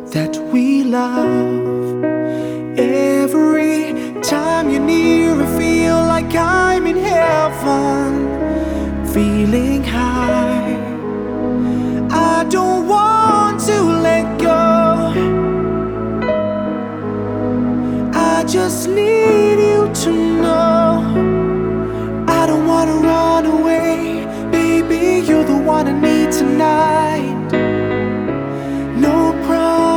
that we love. Every time you're near, I feel like I'm in heaven, feeling high. I don't want to let go. I just need you to know I don't wanna run away. Baby, you're the one I need tonight.